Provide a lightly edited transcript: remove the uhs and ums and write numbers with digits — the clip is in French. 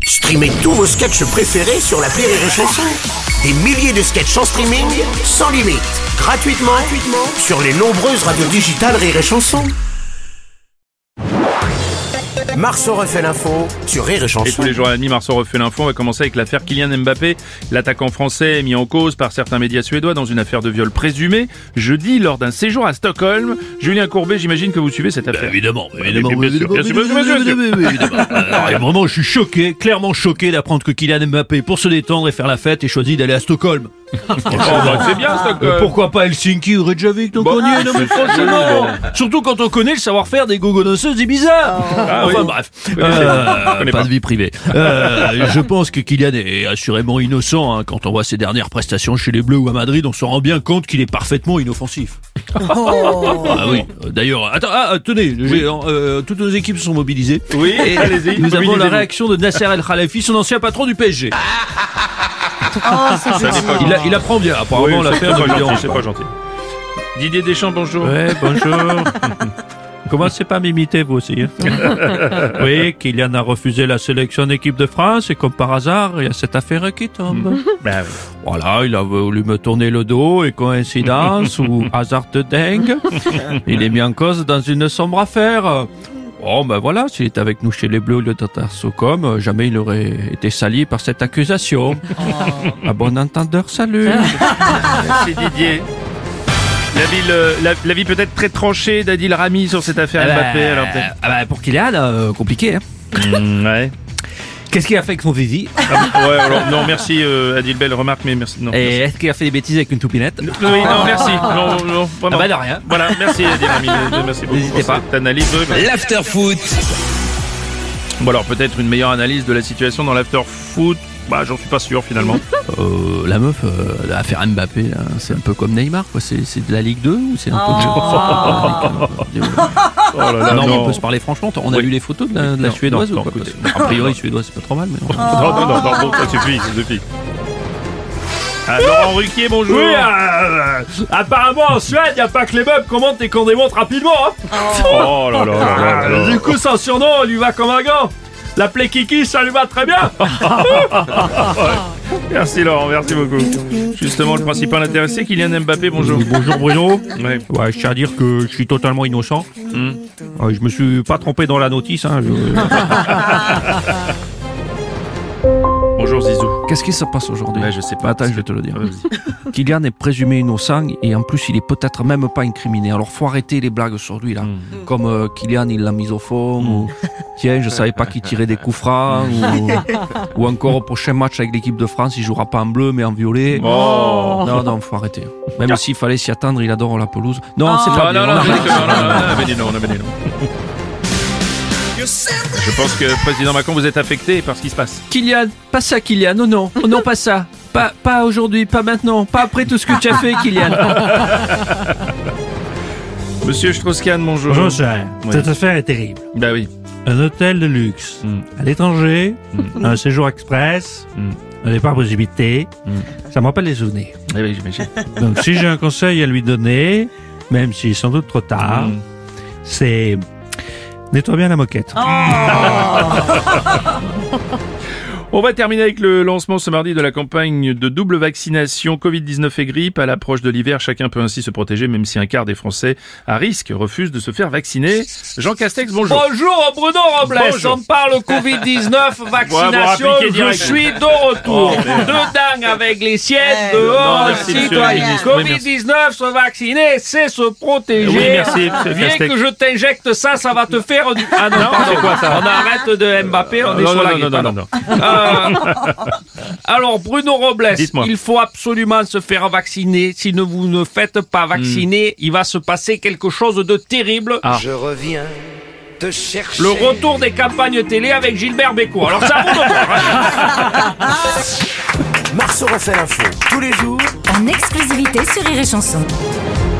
Streamez tous vos sketchs préférés sur l'appli Rire et Chanson. Des milliers de sketchs en streaming, sans limite, gratuitement sur les nombreuses radios digitales Rire et Chanson. Marceau refait l'info sur Rire et Chanson. Et tous les jours à la nuit, Marceau refait l'info. On va commencer avec l'affaire Kylian Mbappé. L'attaquant français est mis en cause par certains médias suédois dans une affaire de viol présumé jeudi lors d'un séjour à Stockholm. Julien Courbet, j'imagine que vous suivez cette affaire. Évidemment. Vraiment, Je suis choqué, clairement choqué d'apprendre que Kylian Mbappé, pour se détendre et faire la fête, ait choisi d'aller à Stockholm. C'est bien Stockholm. Pourquoi pas Helsinki ou Reykjavik, donc on y est, non mais franchement. Surtout quand on connaît le savoir-faire des gogo danseuses Ibiza. Bref, pas de vie privée. Je pense que Kylian est assurément innocent. Quand on voit ses dernières prestations chez les Bleus ou à Madrid, on se rend bien compte qu'il est parfaitement inoffensif. Ah oui. D'ailleurs, tenez, toutes nos équipes sont mobilisées. Oui, et allez-y. Nous avons la réaction de Nasser El Khelaïfi, son ancien patron du PSG. Il apprend bien, apparemment, l'affaire de Milan. C'est pas gentil. Didier Deschamps, bonjour. Ouais, bonjour. Commencez pas à m'imiter, vous aussi. Oui, Kylian a refusé la sélection d'équipe de France et comme par hasard, il y a cette affaire qui tombe. Voilà, il a voulu me tourner le dos et coïncidence ou hasard de dingue, il est mis en cause dans une sombre affaire. Bon, ben voilà, s'il est avec nous chez les Bleus au lieu d'être à Stockholm, jamais il aurait été sali par cette accusation. À bon entendeur, salut. Merci Didier. La vie peut-être très tranchée d'Adil Rami sur cette affaire Mbappé. Alors pour Kylian, compliqué. Ouais. Qu'est-ce qu'il a fait avec son zizi? Ouais, alors, non, merci Adil, belle remarque, mais merci. Non, et est-ce qu'il a fait des bêtises avec une toupinette? Oui, non, merci. Non, vraiment. De rien. Voilà, merci Adil Rami. Merci beaucoup. N'hésitez pas. Cette analyse. L'after-foot. Bon, alors peut-être une meilleure analyse de la situation dans l'after-foot. Bah, j'en suis pas sûr finalement. La meuf, l'affaire Mbappé, là, c'est un peu comme Neymar, quoi. C'est de la Ligue 2 ou c'est un peu non, on peut se parler franchement. On a vu les photos de la Suédoise ou quoi? A priori, Suédoise, c'est pas trop mal. Mais non, ça suffit. Laurent Ruquier, bonjour. Oui, apparemment en Suède, il n'y a pas que les meubles qu'on monte et qu'on démonte rapidement. Oh là là. Du coup, son surnom, lui va comme un gant. L'appeler Kiki, ça lui va très bien. Merci Laurent, merci beaucoup. Justement, le principal intéressé, Kylian Mbappé, bonjour. Bonjour Bruno. Ouais, je tiens à dire que je suis totalement innocent. Je me suis pas trompé dans la notice. Bonjour Zizou. Qu'est-ce qui se passe aujourd'hui? Je sais pas. Attends, je vais te le dire. Kylian est présumé innocent et en plus il est peut-être même pas incriminé. Alors faut arrêter les blagues sur lui là. Comme Kylian il l'a mis au fond ou tiens je savais pas qu'il tirait des coups francs ou encore au prochain match avec l'équipe de France il jouera pas en bleu mais en violet. Non faut arrêter. Même s'il fallait s'y attendre, il adore la pelouse. Non, c'est pas bien. On avait dit non. Je pense que président Macron vous êtes affecté par ce qui se passe. Kylian, pas ça Kylian, non, pas ça. Pas aujourd'hui, pas maintenant, pas après tout ce que tu as fait Kylian. Monsieur Strauss-Kahn, bonjour. Bonjour cher, cette affaire est terrible. Bah oui. Un hôtel de luxe, à l'étranger, un séjour express, un départ précipité, ça me rappelle les souvenirs. Oui, j'imagine. Donc si j'ai un conseil à lui donner, même s'il est sans doute trop tard, c'est... nettoie bien la moquette. On va terminer avec le lancement ce mardi de la campagne de double vaccination Covid-19 et grippe. À l'approche de l'hiver, chacun peut ainsi se protéger, même si un quart des Français à risque refusent de se faire vacciner. Jean Castex, bonjour. Bonjour Bruno Robles. Bonjour. On parle Covid-19, vaccination, je suis de retour. Dedans avec les sièges, dehors les citoyens. Covid-19, se vacciner, c'est se protéger. Oui, merci. Viens que je t'injecte ça va te faire du... Ah non, c'est quoi ça? On arrête de Mbappé, on est sur la guerre. Non. Alors Bruno Robles, dites-moi. il faut absolument se faire vacciner. Si vous ne faites pas vacciner, il va se passer quelque chose de terrible. Je reviens te chercher. Le retour des campagnes télé avec Gilbert Bécaud. Alors ça vous Marceau refait l'info tous les jours en exclusivité sur Rire et Chanson.